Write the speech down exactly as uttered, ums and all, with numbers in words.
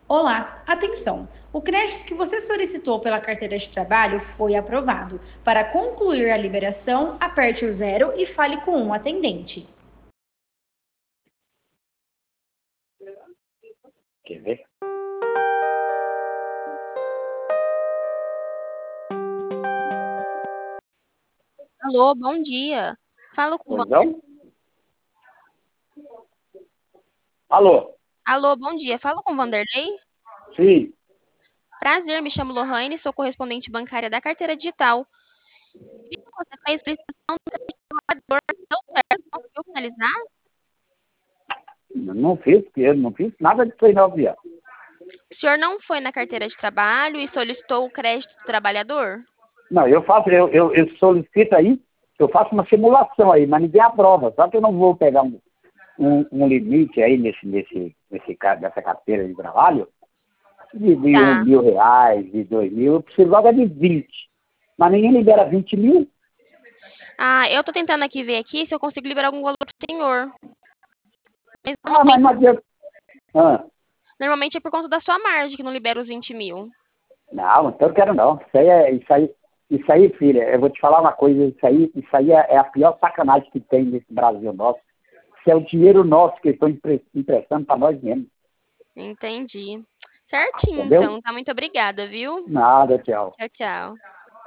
Olá, atenção! O crédito que você solicitou pela carteira de trabalho foi aprovado. Para concluir a liberação, aperte o zero e fale com um atendente. Quer ver? Alô, bom dia. Falo com... Pois não? Alô? Alô, bom dia. Falo com Vanderlei? Sim. Prazer, me chamo Lohane, sou correspondente bancária da carteira digital. Vi que você fez solicitação do crédito inovador, deu certo, conseguiu finalizar? Não fiz, porque eu não fiz nada de treinar o avião. O senhor não foi na carteira de trabalho e solicitou o crédito do trabalhador? Não, eu faço, eu, eu, eu solicito aí, eu faço uma simulação aí, mas ninguém aprova. Só que eu não vou pegar um, um, um limite aí nesse, nesse, nesse, ca- nessa carteira de trabalho de, de um Tá. mil reais, de dois mil, eu preciso logo é de vinte. Mas ninguém libera vinte mil? Ah, eu tô tentando aqui ver aqui se eu consigo liberar algum valor pro senhor. Mas Ah, mas normalmente, não adianta. Ah, normalmente é por conta da sua margem que não libera os vinte mil. não, então eu quero não. Isso aí, é, isso aí, isso aí, filha, eu vou te falar uma coisa, isso aí, isso aí é, é a pior sacanagem que tem nesse Brasil nosso. Isso é o dinheiro nosso que eles estão empre- emprestando para nós mesmos. Entendi. Certinho, Entendeu? então. Tá, muito obrigada, viu? Nada, tchau. Tchau, tchau.